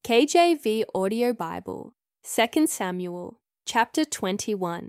KJV Audio Bible, 2 Samuel, chapter 21.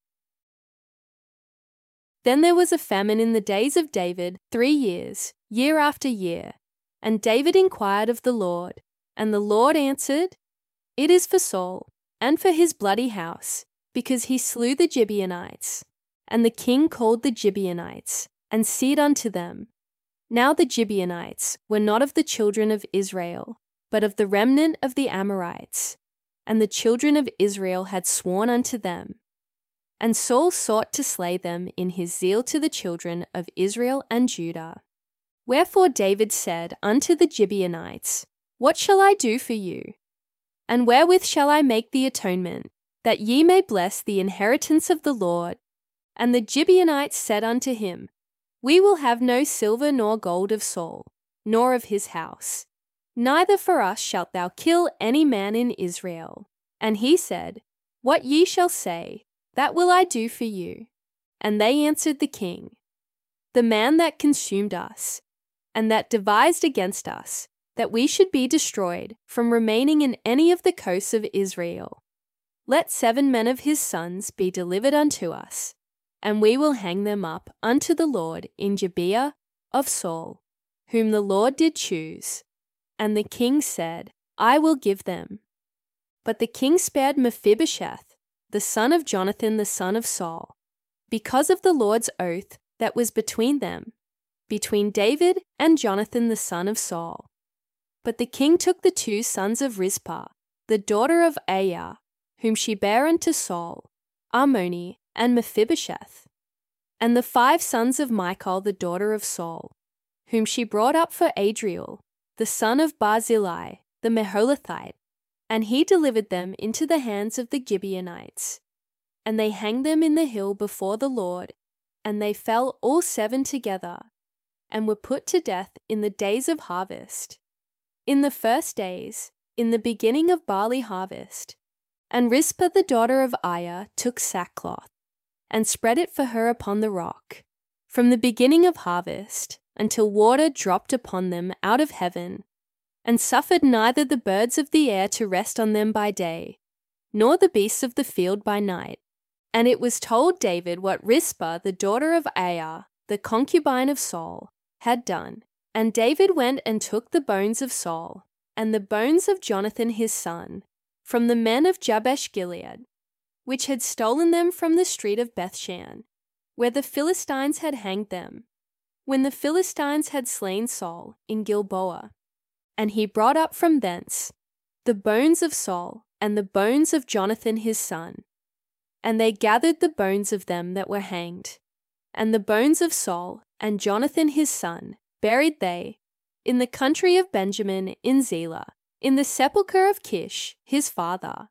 Then there was a famine in the days of David 3 years, year after year. And David inquired of the Lord, and the Lord answered, "It is for Saul, and for his bloody house, because he slew the Gibeonites." And the king called the Gibeonites, and said unto them, Now the Gibeonites were not of the children of Israel, but of the remnant of the Amorites. And the children of Israel had sworn unto them. And Saul sought to slay them in his zeal to the children of Israel and Judah. Wherefore David said unto the Gibeonites, What shall I do for you? And wherewith shall I make the atonement, that ye may bless the inheritance of the Lord? And the Gibeonites said unto him, We will have no silver nor gold of Saul, nor of his house. Neither for us shalt thou kill any man in Israel. And he said, What ye shall say, that will I do for you. And they answered the king, The man that consumed us, and that devised against us, that we should be destroyed from remaining in any of the coasts of Israel. Let 7 men of his sons be delivered unto us, and we will hang them up unto the Lord in Gibeah of Saul, whom the Lord did choose. And the king said, I will give them. But the king spared Mephibosheth, the son of Jonathan the son of Saul, because of the Lord's oath that was between them, between David and Jonathan the son of Saul. But the king took the 2 sons of Rizpah, the daughter of Aiah, whom she bare unto Saul, Armoni and Mephibosheth, and the 5 sons of Michal the daughter of Saul, whom she brought up for Adriel, the son of Barzillai, the Meholathite, and he delivered them into the hands of the Gibeonites. And they hanged them in the hill before the Lord, and they fell all 7 together, and were put to death in the days of harvest, in the first days, in the beginning of barley harvest. And Rizpah the daughter of Aiah took sackcloth, and spread it for her upon the rock, from the beginning of harvest, until water dropped upon them out of heaven, and suffered neither the birds of the air to rest on them by day, nor the beasts of the field by night. And it was told David what Rizpah the daughter of Aiah, the concubine of Saul, had done. And David went and took the bones of Saul, and the bones of Jonathan his son, from the men of Jabesh Gilead, which had stolen them from the street of Bethshan, where the Philistines had hanged them, when the Philistines had slain Saul in Gilboa. And he brought up from thence the bones of Saul and the bones of Jonathan his son. And they gathered the bones of them that were hanged, and the bones of Saul and Jonathan his son buried they in the country of Benjamin in Zelah, in the sepulchre of Kish his father.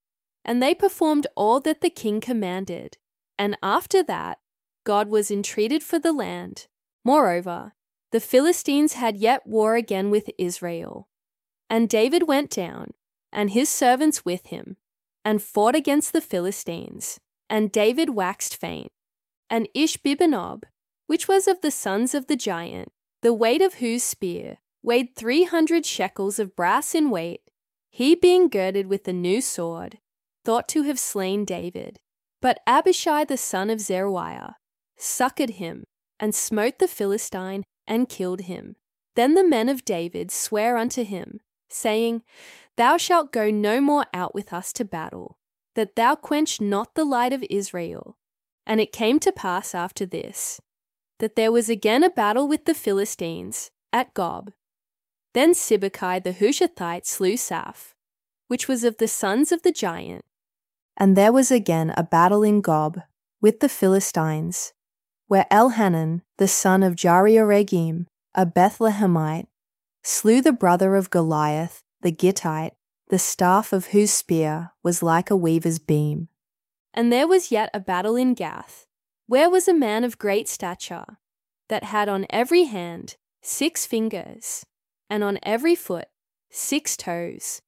And they performed all that the king commanded, and after that God was entreated for the land. Moreover, the Philistines had yet war again with Israel. And David went down, and his servants with him, and fought against the Philistines. And David waxed faint. And Ishbi-benob, which was of the sons of the giant, the weight of whose spear weighed 300 shekels of brass in weight, he being girded with a new sword, thought to have slain David. But Abishai the son of Zeruiah succoured him, and smote the Philistine, and killed him. Then the men of David sware unto him, saying, Thou shalt go no more out with us to battle, that thou quench not the light of Israel. And it came to pass after this, that there was again a battle with the Philistines at Gob. Then Sibbecai the Hushathite slew Saph, which was of the sons of the giant. And there was again a battle in Gob with the Philistines, where Elhanan the son of Jariaregim, a Bethlehemite, slew the brother of Goliath the Gittite, the staff of whose spear was like a weaver's beam. And there was yet a battle in Gath, where was a man of great stature, that had on every hand 6 fingers, and on every foot 6 toes,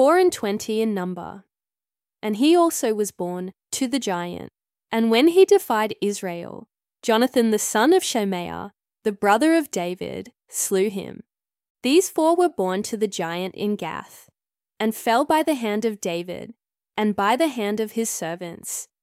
24 in number. And he also was born to the giant. And when he defied Israel, Jonathan the son of Shemaiah, the brother of David, slew him. These 4 were born to the giant in Gath. and fell by the hand of David, and by the hand of his servants.